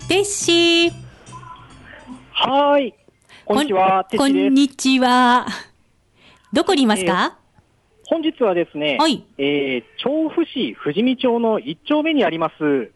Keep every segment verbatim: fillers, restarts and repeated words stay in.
テッシー。 はーい。こんにちは。テッこシーです。 んにちは。どこにいますか？ えー本日はですね、 はい。 えー調布市富士見町の一丁目にあります、 うん。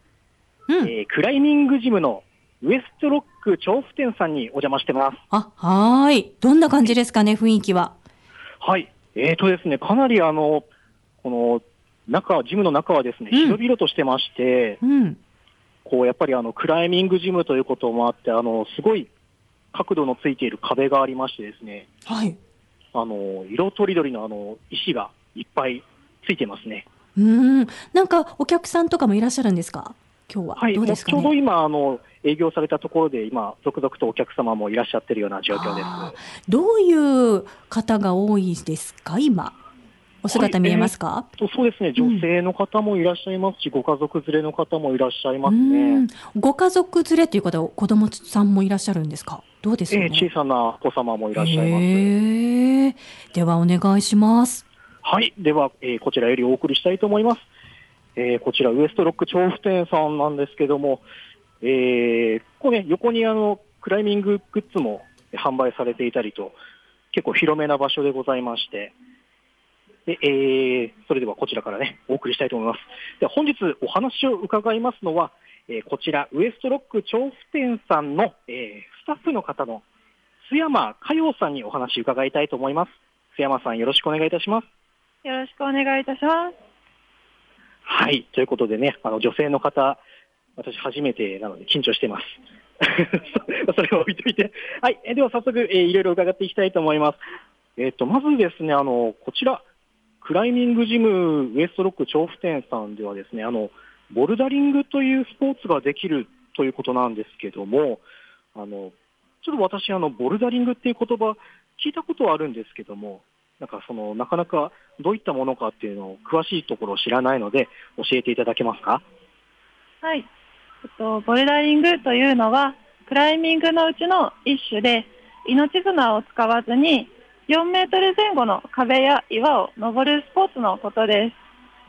えークライミングジムのウエストロック調布店さんにお邪魔してます。 あ、はーい。どんな感じですかね、雰囲気は。 はい。えーとですね、かなりあの、この中、ジムの中はですね、 うん広々としてまして、 うん。 こう、やっぱりあの、クライミングジムということもあって、あの、すごい角度のついている壁がありましてですね、 はい。 あの、色とりどりのあの、石がいっぱいついてますね。 うーん。なんかお客さんとかもいらっしゃるんですか？今日は。 はい、 どうもうちょうどですかね。 今、あの、営業されたところで、今、続々とお客様もいらっしゃってるような状況です。 ああ、どういう方が多いですか、今。おはい、 姿見ええーっますか？ と、そうですね、女うん。 性の方もいらっしゃいますし、ご家族連れの方もいらっしゃいうますね。 ーん。ご家族連れという方、子供さんもいらっしゃるんですか？どうでしょうえーね。 小さなお子様もいらっしゃいます。 へえ。ではお願いします。 はい、では、えーこちらよりお送りしたいと思います。えーこちら、ウエストロック調布店さんなんですけども、えーここね、横にあの、クライミンググッズも販売されていたりと、結構広めな場所でございまして、で、えー、それではこちらからね、お送りしたいと思います。では本日お話を伺いますのは、えーこちら、ウエストロック調布店さんの、えースタッフの方の須山佳代さんにお話を伺いたいと思います。須山さん、よろしくお願いいたします。 よろしくお願いいたします。 はい、ということでね、あの女性の方、私初めてなので緊張しています。それを置いといて、はい、えでは早速、えーいろいろ伺っていきたいと思います。えっ、と、まずですね、あの、こちら、クライミングジムウエストロック調布店さんではですね、あの、ボルダリングというスポーツができるということなんですけども、あの、ちょっと私、あの、ボルダリングっていう言葉聞いたことはあるんですけども、なんかその、なかなかどういったものかっていうのを詳しいところを知らないので、教えていただけますか？ はい。えっと、ボルダリングというのは、クライミングのうちの一種で、命綱を使わずに、よんメートル前後の壁や岩を登るスポーツのことです。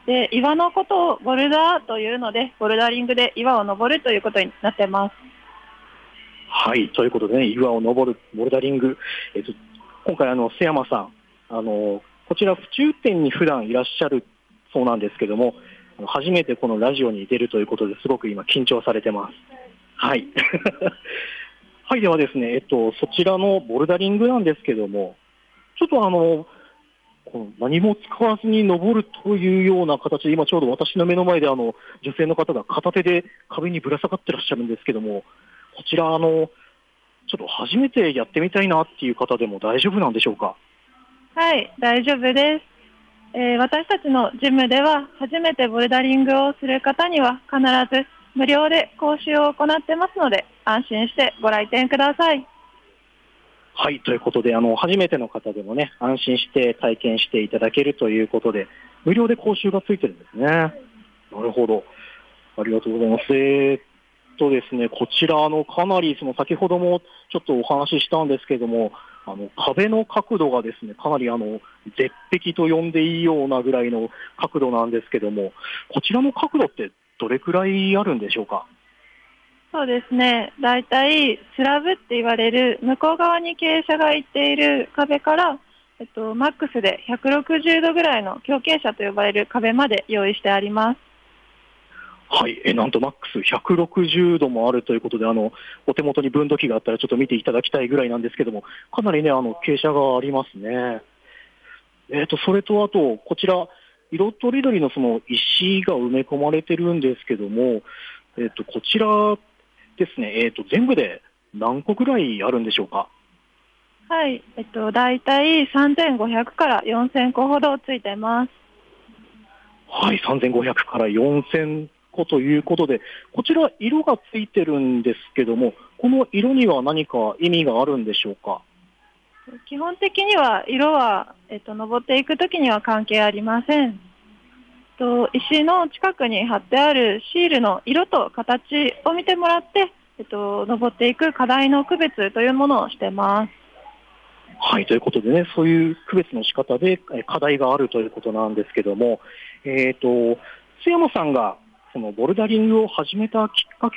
で、岩のことをボルダーというので、ボルダリングで岩を登るということになってます。 はい、ということでね、岩を登るボルダリング、えっと、今回、あの、瀬山さん、あの、こちら、府中店に普段いらっしゃるそうなんですけども、あの初めてこのラジオに出るということですごく今、緊張されてます。はい。はい、ではですね、えっと、そちらのボルダリングなんですけども、ちょっとあの、この何も使わずに登るというような形で、今ちょうど私の目の前であの、女性の方が片手で壁にぶら下がってらっしゃるんですけども、こちらあの、ちょっと初めてやってみたいなっていう方でも大丈夫なんでしょうか？ はい、大丈夫です。えー私たちのジムでは、初めてボルダリングをする方には必ず無料で講習を行ってますので、安心してご来店ください。 はい、ということで、あの、初めての方でもね、安心して体験していただけるということで、無料で講習がついてるんですね。なるほど。ありがとうございます。えーっとですね、こちら、あの、かなり、その、先ほどもちょっとお話ししたんですけれども、あの、壁の角度がですね、かなり、あの、絶壁と呼んでいいようなぐらいの角度なんですけども、こちらの角度ってどれくらいあるんでしょうか？ そうですね。だいたいスラブって言われる向こう側に傾斜がいっている壁から、えっと、マックスでひゃくろくじゅうどぐらいの強傾斜と呼ばれる壁まで用意してあります。 はい、えなんとマックスひゃくろくじゅうどもあるということで、あのお手元に分度器があったらちょっと見ていただきたいぐらいなんですけども、かなりね、あの傾斜がありますね。えーと、それとあと、こちら、色とりどりのその石が埋め込まれてるんですけども、えーと、こちらですね、えーと、全部で何個ぐらいあるんでしょうか？ はい。えっと、だいたいさんぜんごひゃくからよんせんこほどついてます。 はい、さんぜんごひゃくからよんせんこということで、こちら色がついてるんですけども、この色には何か意味があるんでしょうか？ 基本的には色は、えっと、登っていくときには関係ありません。と石の近くに貼ってあるシールの色と形を見てもらって、えっと、登っていく課題の区別というものをしてます。 はい、ということでね、そういう区別の仕方でえ課題があるということなんですけども、えーと、須山さんがそのボルダリングを始めたきっかけっ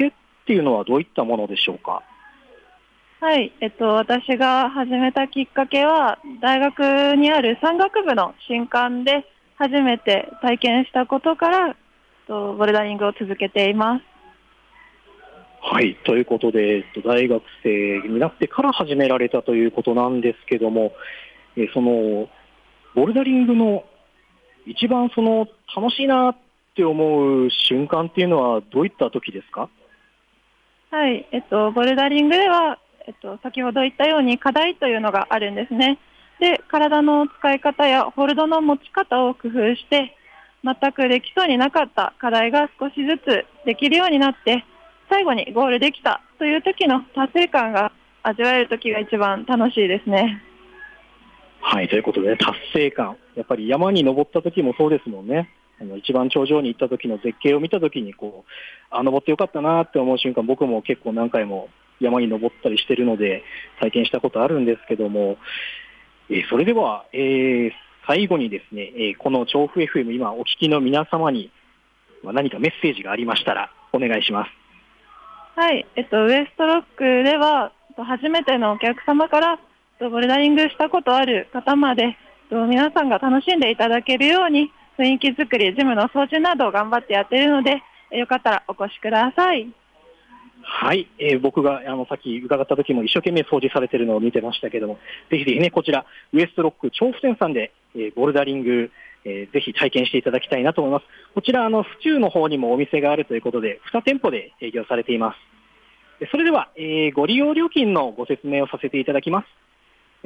っていうのはどういったものでしょうか？ はい、えっと、私が始めたきっかけは、大学にある山岳部の新館で初めて体験したことから、とボルダリングを続けています。 はい、ということで、えっと、大学生になってから始められたということなんですけども、えーそのボルダリングの一番その楽しいなって思う瞬間っていうのはどういった時ですか？ はい、えっと、ボルダリングでは、えっと、先ほど言ったように課題というのがあるんですね。で、体の使い方やホールドの持ち方を工夫して、全くできそうになかった課題が少しずつできるようになって、最後にゴールできたという時の達成感が味わえる時が一番楽しいですね。 はい、ということで、ね、達成感、やっぱり山に登った時もそうですもんね。あの一番頂上に行った時の絶景を見た時にこう、あ、登ってよかったなって思う瞬間、僕も結構何回も山に登ったりしてるので体験したことあるんですけども、えーそれでは、えー最後にですね、えーこの調布 エフエム 今お聞きの皆様にまあ何かメッセージがありましたらお願いします。 はい、えっと、ウエストロックでは、えっと初めてのお客様から、えっとボルダリングしたことある方まで、えっと皆さんが楽しんでいただけるように、雰囲気作り、ジムの掃除などを頑張ってやっているので、えよかったらお越しください。 はい、えー僕があのさっき伺った時も一生懸命掃除されているのを見てましたけども、ぜひぜひね、こちらウエストロック調布店さんで、えーボルダリング、えーぜひ体験していただきたいなと思います。こちらあの府中の方にもお店があるということでに店舗で営業されています。でそれでは、えーご利用料金のご説明をさせていただきます。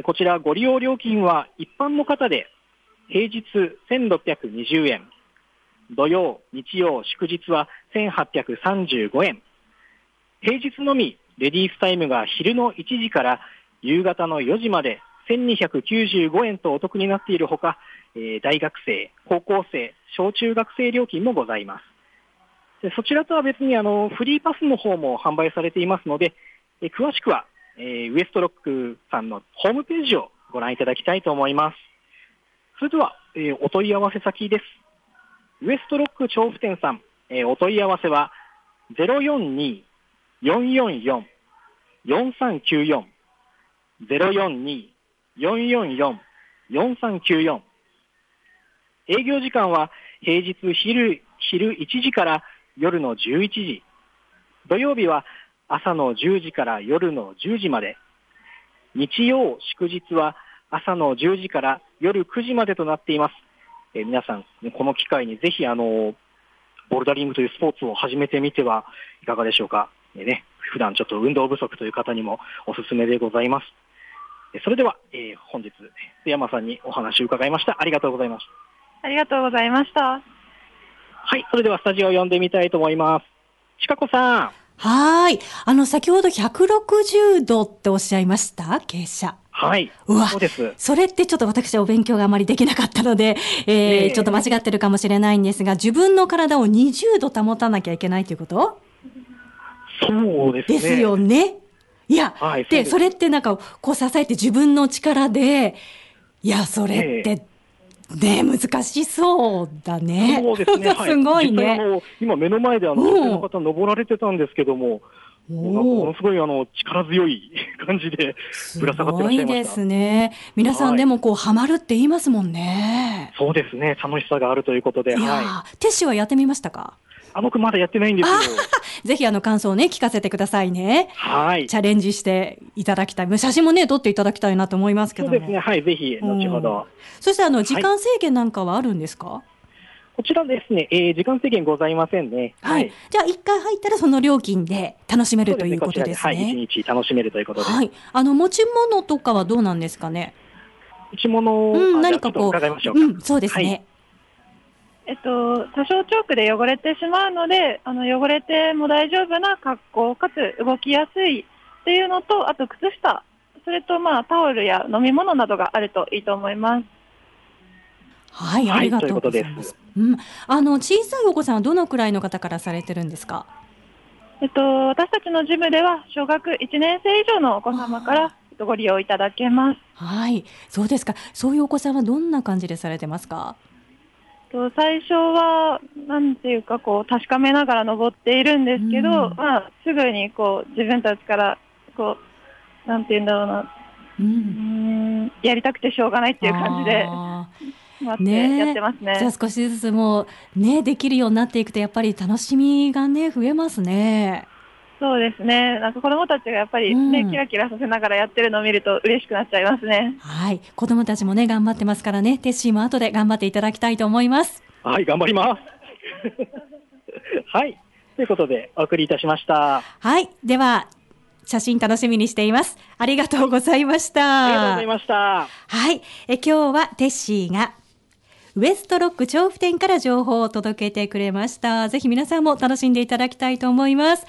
こちらご利用料金は一般の方で平日せんろっぴゃくにじゅうえん、土曜、日曜、祝日はせんはっぴゃくさんじゅうごえん、平日のみレディースタイムが昼のいちじから夕方のよじまでせんにひゃくきゅうじゅうごえんとお得になっているほか、えー大学生、高校生、小中学生料金もございます。でそちらとは別にあのフリーパスの方も販売されていますので、えー詳しくは、えーウエストロックさんのホームページをご覧いただきたいと思います。それでは、えーお問い合わせ先です。ウエストロック調布店さん、えーお問い合わせは ゼロよんに よんよんよん よんさんきゅうよん ゼロよんに よんよんよん よんさんきゅうよん、営業時間は平日昼、昼いちじから夜のじゅういちじ、土曜日は朝のじゅうじから夜のじゅうじまで、日曜祝日は朝のじゅうじから夜くじまでとなっています。えー皆さんこの機会にぜひあのボルダリングというスポーツを始めてみてはいかがでしょうか。えーね、普段ちょっと運動不足という方にもおすすめでございます。えーそれでは、えー本日須山さんにお話を伺いました。ありがとうございました。 ありがとうございました。 はい、それではスタジオを呼んでみたいと思います。ちかこさん。 はーい。あの、先ほどひゃくろくじゅうどっておっしゃいました傾斜。 はい、 うわ、 そうです。 それってちょっと私はお勉強があまりできなかったので、えーええちょっと間違ってるかもしれないんですが、自分の体をにじゅうど保たなきゃいけないということそうですね。 ですよね。いや、 はい、そうで、 ですそれってなんか、こう支えて自分の力で、いや、それって、ね、難しそうだね。 そうですね。 すごいね。 実際あの今目の前であのうん女性の方登られてたんですけども、もうなんかものすごいあの力強い感じでぶら下がってらっしゃいました。 すごいですね。皆さんでもこうハマるって言いますもんね。 そうですね。楽しさがあるということで、 いやー、 はテッシーはやってみましたか？ い。あ、僕まだやってないんですよ。 ぜひあの感想をね、聞かせてくださいね。 はい。 チャレンジしていただきたい。写真もね、撮っていただきたいなと思いますけども。 そうですね。はい。ぜひ、後ほど。 そしてあの、時間制限なんかはあるんですか？ こちらですね、えー時間制限ございませんね。 はい。じゃあ、一回入ったらその料金で楽しめるということですね。 はい。一日楽しめるということで。 はい。あの、持ち物とかはどうなんですかね？ 持ち物を、 うん、 あ何かこう、 じゃあちょっと伺いましょうか。 うん、そうですね。 はいえっと、多少チョークで汚れてしまうので、あの汚れても大丈夫な格好かつ動きやすいっていうのと、あと靴下、それとまあタオルや飲み物などがあるといいと思います。 はい、 はいありがとうございということですます。うん、あの小さいお子さんはどのくらいの方からされてるんですか？ えっと、私たちのジムでは小学いちねん生以上のお子様からえっとご利用いただけます。 はい、そうですか。そういうお子さんはどんな感じでされてますか？ と最初はなんていうかこう確かめながら登っているんですけど、 うんまあ、すぐにこう自分たちからこうなんていうんだろうな、 ううんーんやりたくてしょうがないっていう感じであ待ってねえやってますね。 じゃあ少しずつもうねできるようになっていくとやっぱり楽しみがね増えますね。 そうですね。なんか子供たちがやっぱりね、 うんキラキラさせながらやってるのを見ると嬉しくなっちゃいますね。 はい、子どもたちもね頑張ってますからね、テッシーも後で頑張っていただきたいと思います。 はい、頑張ります。はい。ということで、お送りいたしました。 はい、では写真楽しみにしています。ありがとうございました。 ありがとうございました。 はい、え今日はテッシーがウエストロック調布店から情報を届けてくれました。ぜひ皆さんも楽しんでいただきたいと思います。